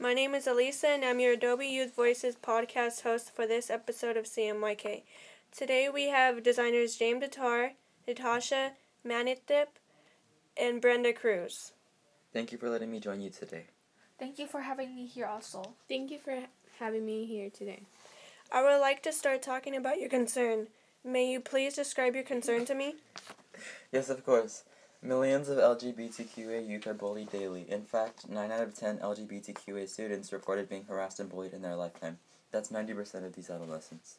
My name is Elisa, and I'm your Adobe Youth Voices podcast host for this episode of CMYK. Today we have designers James Tatar, Natasha Manithip, and Brenda Cruz. Thank you for letting me join you today. Thank you for having me here also. Thank you for having me here today. I would like to start talking about your concern. May you please describe your concern to me? Yes, of course. Millions of LGBTQA youth are bullied daily. In fact, 9 out of 10 LGBTQA students reported being harassed and bullied in their lifetime. That's 90% of these adolescents.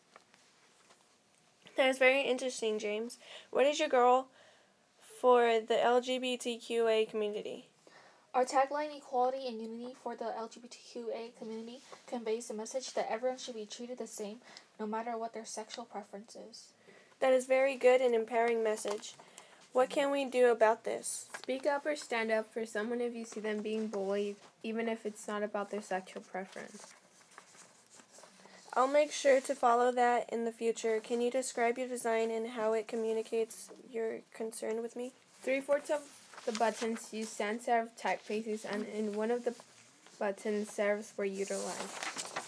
That is very interesting, James. What is your goal for the LGBTQA community? Our tagline, Equality and Unity for the LGBTQA community, conveys the message that everyone should be treated the same, no matter what their sexual preference is. That is very good and empowering message. What can we do about this? Speak up or stand up for someone if you see them being bullied, even if it's not about their sexual preference. I'll make sure to follow that in the future. Can you describe your design and how it communicates your concern with me? 3/4 of the buttons use sans serif typefaces, and in one of the buttons, serifs were utilized.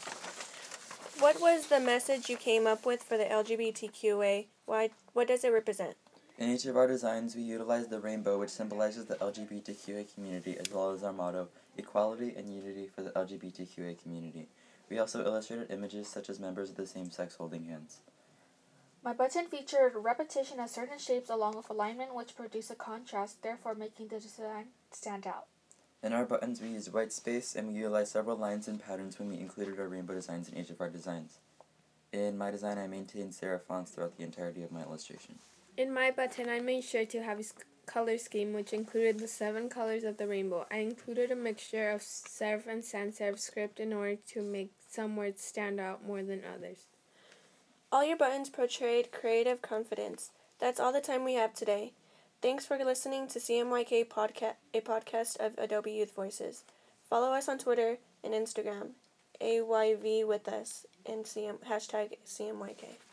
What was the message you came up with for the LGBTQA? What does it represent? In each of our designs, we utilize the rainbow, which symbolizes the LGBTQA community, as well as our motto, Equality and Unity for the LGBTQA community. We also illustrated images such as members of the same sex holding hands. My button featured repetition of certain shapes along with alignment which produce a contrast, therefore making the design stand out. In our buttons, we used white space, and we utilized several lines and patterns when we included our rainbow designs in each of our designs. In my design, I maintained serif fonts throughout the entirety of my illustration. In my button, I made sure to have a color scheme which included the 7 colors of the rainbow. I included a mixture of serif and sans serif script in order to make some words stand out more than others. All your buttons portrayed creative confidence. That's all the time we have today. Thanks for listening to CMYK a podcast of Adobe Youth Voices. Follow us on Twitter and Instagram, AYV with us, and hashtag CMYK.